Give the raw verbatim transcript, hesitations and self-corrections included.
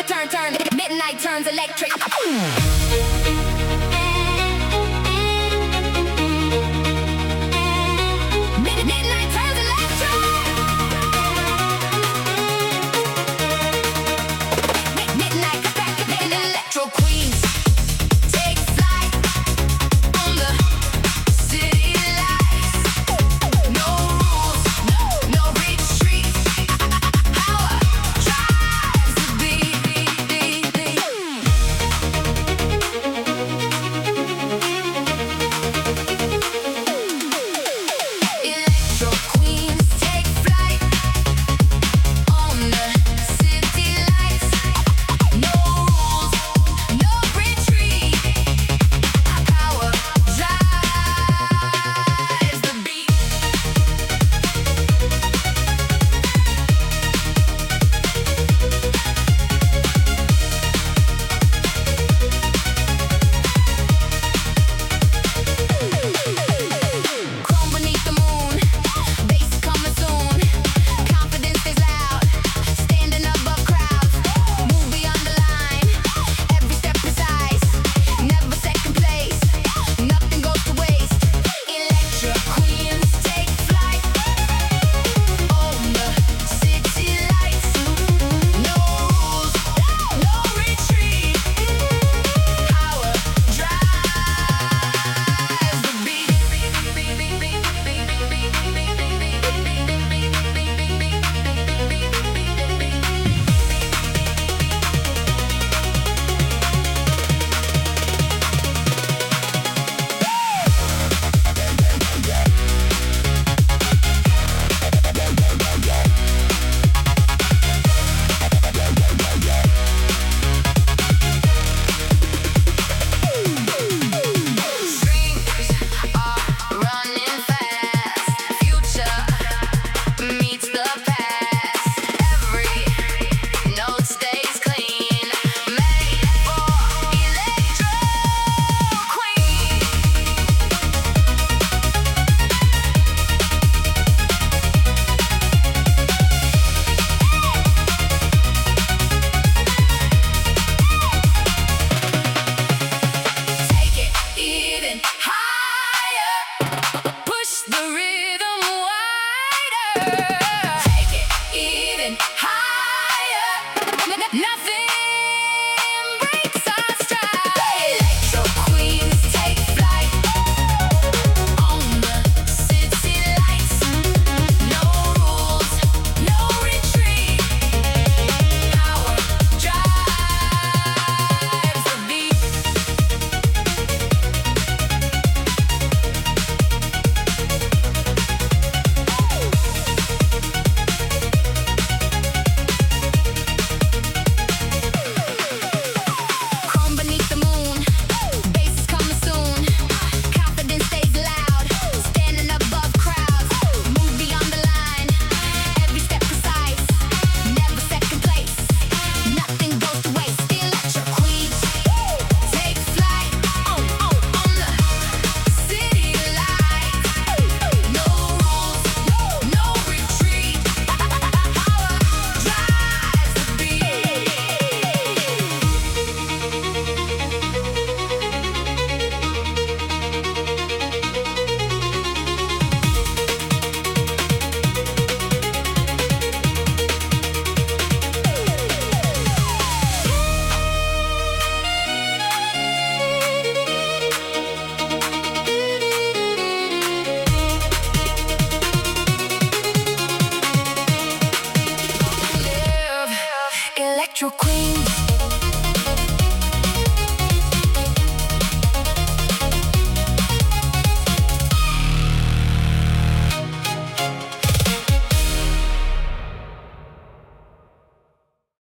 turn, turn. Midnight turns electric. Midnight turns electric. Midnight back in electro queens. Take flight on the city lights. No rules, no retreat. Power drives the beat. Electro queens take flight on the city lights. No rules, no retreat. Power drives the beat. Chrome beneath the moon, bass coming soon. Confidence is loud, standing above crowds. Move beyond the line, every step precise. Never second place, nothing goes to waste. Electro queens take flight on the city lights. No rules, no retreat. Power drives the beat. Dreams are running fast. Future meets the past. Every note stays clean. Made for electro queen. Take it even higher. Push the rhythm wider. Take it even higher. Nothing breaks our stride. Electro queens take flight on the city lights. No rules, no retreat. Power drives the beat. Chrome beneath the moon, bass is coming soon. Confidence stays loud, standing above crowds. Move beyond the line, every step precise. Never second place, nothing goes to waste. Electro queens take flight on, on, on the city lights. No rules, no retreat. Power drives the beat. Live electro queen.